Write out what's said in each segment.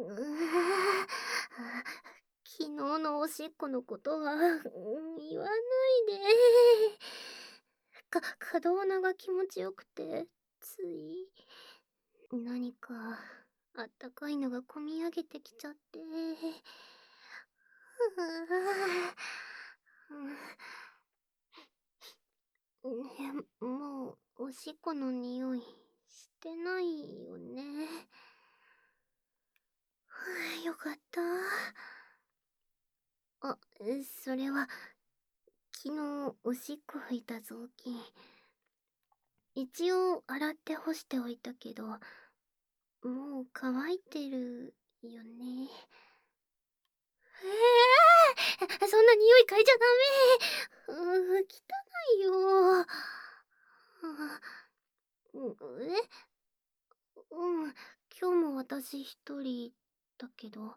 昨日のおしっこのことは、言わないで。可動なが気持ちよくて、つい、何か、あったかいのがこみ上げてきちゃって。もう、おしっこの匂い、してないよね。よかった。あ、それは、昨日おしっこ拭いた雑巾。一応洗って干しておいたけど、もう乾いてるよね。そんな匂い嗅いじゃダメ。汚いよ。うん、今日も私一人だけど。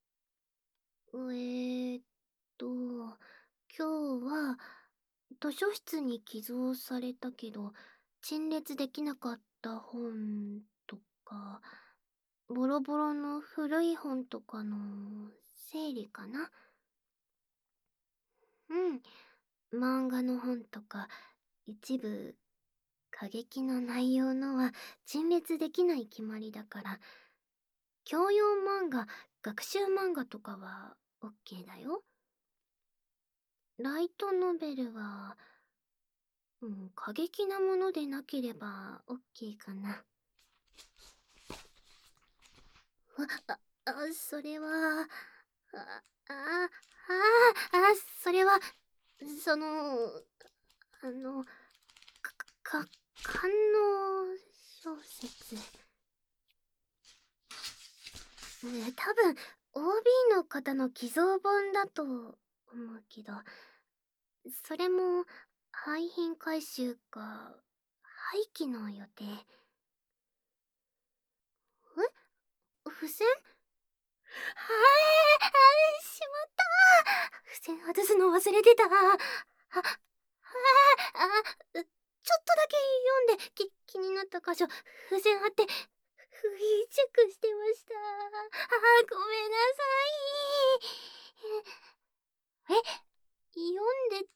えーっと、今日は図書室に寄贈されたけど、陳列できなかった本とか、ボロボロの古い本とかの整理かな。うん、漫画の本とか、一部過激な内容のは陳列できない決まりだから、教養漫画、学習漫画とかは OK だよ。ライトノベルは、過激なものでなければ OK かな。それは、あ、あ、それは、その、あの、官能小説。多分、OB の方の寄贈本だと思うけど、それも、廃品回収か、廃棄の予定。付箋しまった。付箋外すの忘れてた。ちょっとだけ読んで気になった箇所、付箋貼って、フリーチェックしてました。ごめんなさい。読んでって、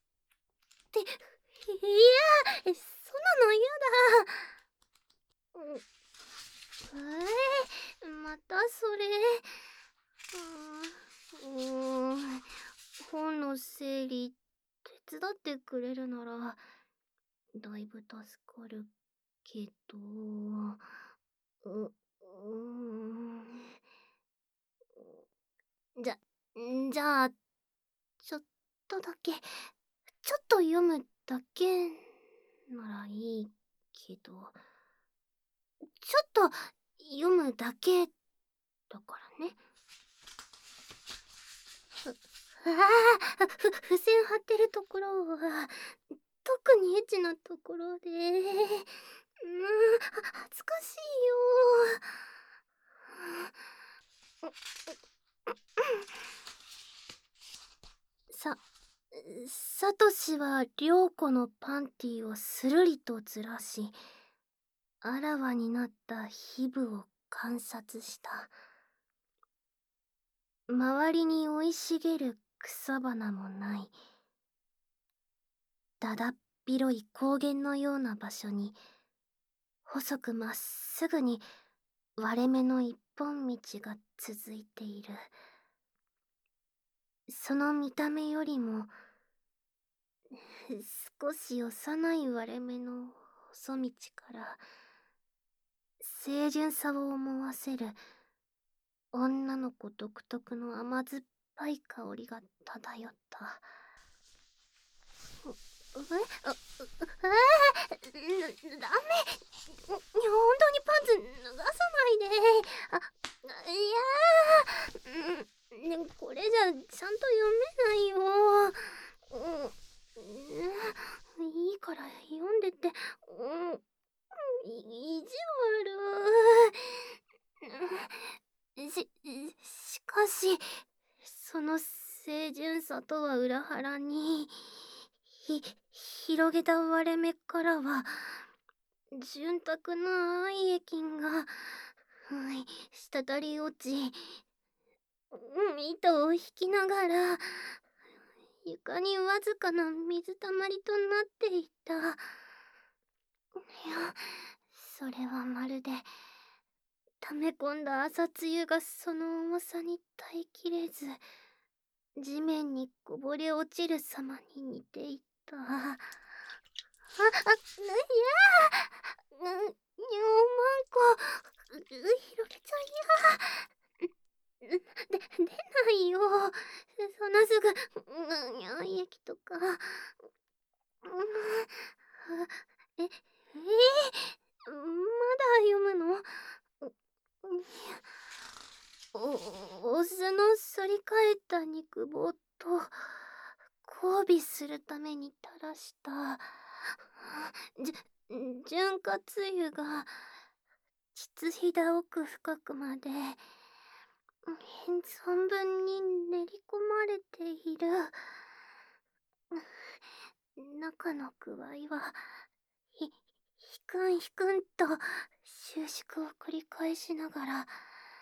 いや、そんなの嫌だ。またそれ。本の整理手伝ってくれるならだいぶ助かるけど、う、じゃ、じゃあ、ちょっとだけ、ちょっと読むだけならいいけど、ちょっと読むだけだからね。付箋貼ってるところは、特にエッチなところで、恥ずかしいよ。さ、サトシは良子のパンティをするりとずらし、あらわになった皮膚を観察した。周りに生い茂る草花もない。だだっ広い高原のような場所に、細くまっすぐに割れ目の一本道が続いている。その見た目よりも、少し幼い割れ目の細道から、清純さを思わせる女の子独特の甘酸っぱい香りが漂った。ダメ。本当にパンツ脱がさないで。いやこれじゃちゃんと読めないよ。いいから読んでって。意地悪。しかし、その清純さとは裏腹に、広げた割れ目からは、潤沢な愛液が、 滴り落ち、糸を引きながら床にわずかな水たまりとなっていた。いや、それはまるで溜め込んだ朝露がその重さに耐えきれず地面にこぼれ落ちる様に似ていた。いやー、にょまんこ、ひろれちゃんや。出ないよ。そんなすぐ、液とか。え、まだ読むの？オスの反り返った肉棒と交尾するために垂らした潤滑油が膣ひだ奥深くまで存分に練り込まれている。中の具合はひくんひくんと収縮を繰り返しながら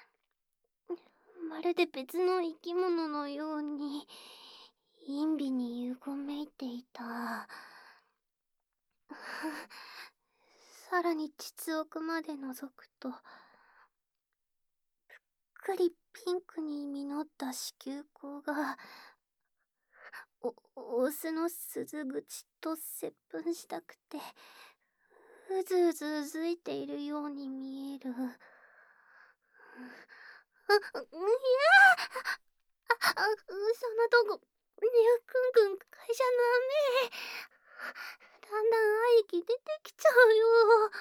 まるで別の生き物のように陰微にうごめいていた。さらに膣奥まで覗くとぷっくりピンクに実った子宮口がオスの鈴口と接吻したくてうずうずうずいているように見える。いやそんなとこくんくん会社の雨だんだん愛液出てきちゃうよ。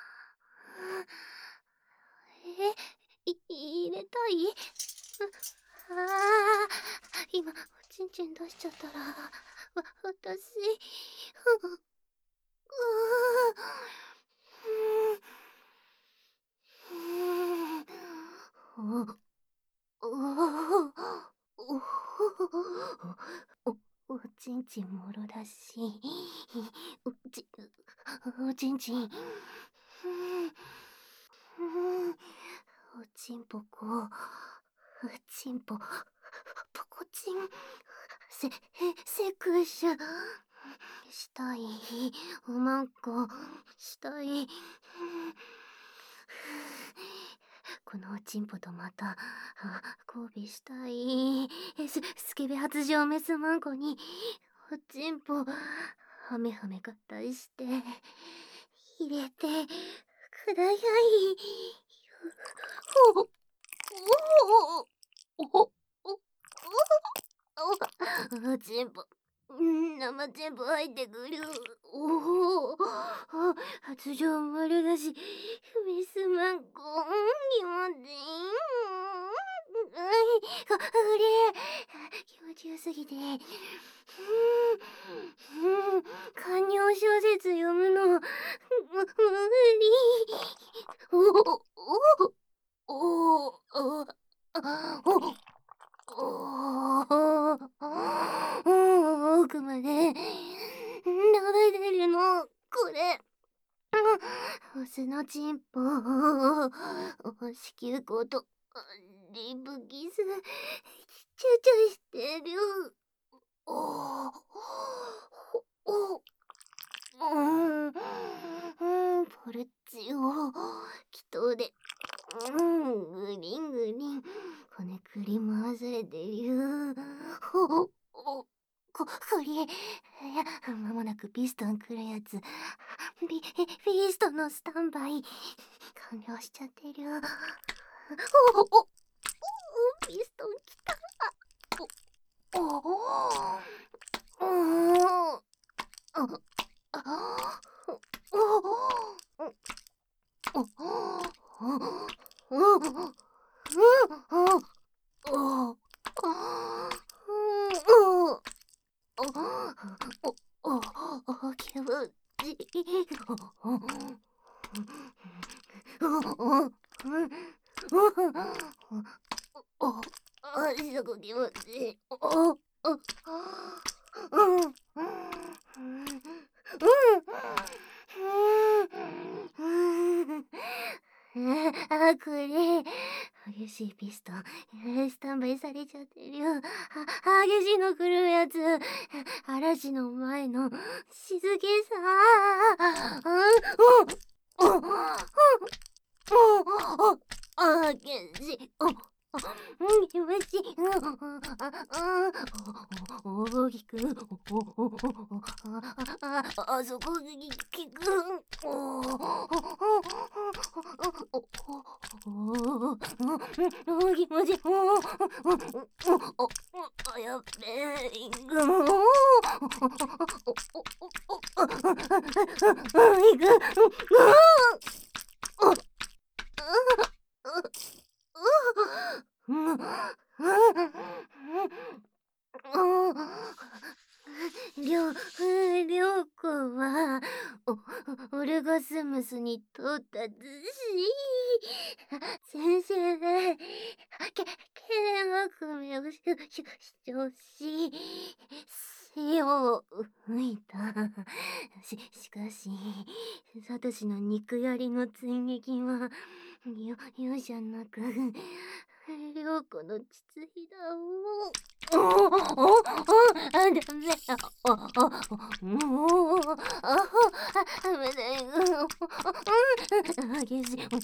入れたい？今おちんちん出しちゃったら私おちんちんもろだし、おちんちん、おちんぽこ、ちんぽ、ぽこちん、セクシュ、したい、おまんこ、したい。このおちんぽとまた交尾したい。スケベ発情メスマンコにおちんぽはめはめ合体して入れてください。おおおおおちんぽ生ちんぽ入ってくる。おお発情丸だしメスマンコ気持ちいい。気持ちよすぎて観葉小説読むの無理。お奥まで流れてるのこれ。オスのチンポ子宮口とリブキスチュチュしてる。ポルチオ気筒でグリングリンこねくり回されてる。これまもなくピストン来るやつ。ピストンのスタンバイ完了しちゃってる。ピストン来た。気持ちいい。すごく気持ちいい。これ激しいピストン、スタンバイされちゃってるよ。激しいの来るやつ。嵐の前の静けさ。激しい。気持ちいい。大きく。あそこに効く。気持ちいい。やべえ。行りょりょうこはオルゴスムスに到達し、先生でけれん悪名を主張し、死を吹いた。しかし、サトシの肉槍の追撃は容赦なく、りょうこの膣ひだを。ダメだ。ダメだよ。激しい。